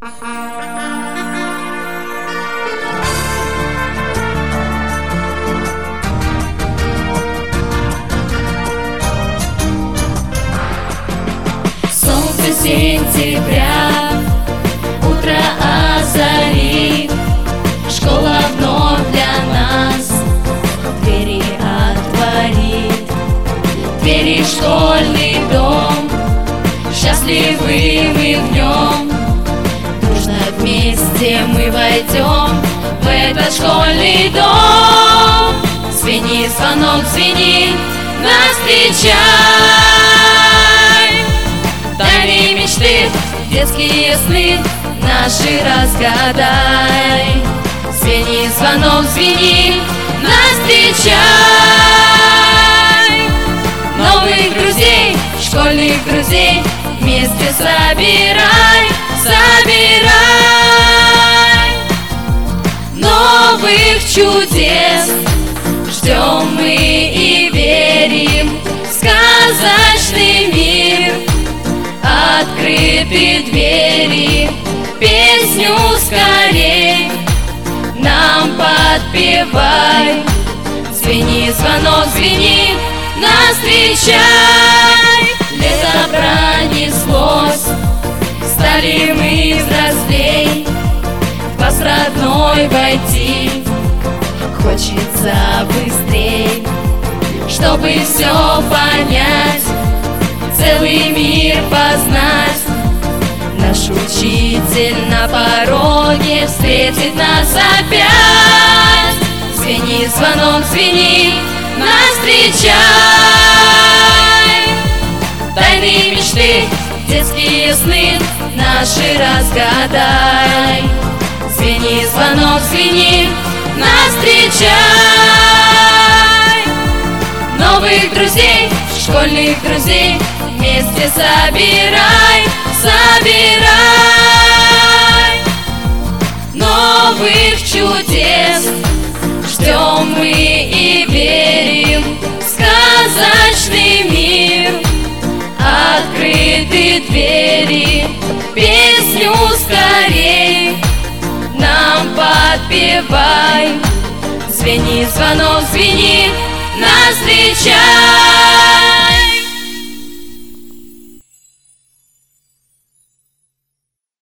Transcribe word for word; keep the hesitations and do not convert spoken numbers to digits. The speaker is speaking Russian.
Солнце сентября, утро озарит, школа вновь для нас двери отворит. Двери в школьный дом, счастливы мы в нем, дружно вместе мы войдем в этот школьный дом. Звенит звонок, звенит, нас встречай, тайные мечты, детские сны наши разгадай. Звенит звонок, звенит, нас встречай, новых друзей, школьных друзей вместе собирай, собирай. Новых чудес ждем мы и верим в сказочный мир. Открыты двери, песню скорей нам подпевай. Звенит звонок, звенит, нас встречай. Лето пронеслось, стали мы взрослей, в класс родной войти хочется быстрей, чтобы все понять, целый мир познать. Наш учитель на пороге встретит нас опять. Звенит звонок, звенит, нас встречай, тайные мечты, детские сны наши разгадай. Звенит звонок, звенит, нас встречай, новых друзей, школьных друзей вместе собирай, собирай. Новых чудес ждем мы и верим в сказочный мир. Открыты двери, песню скорей нам подпевай. Звенит звонок, звенит, нас встречай.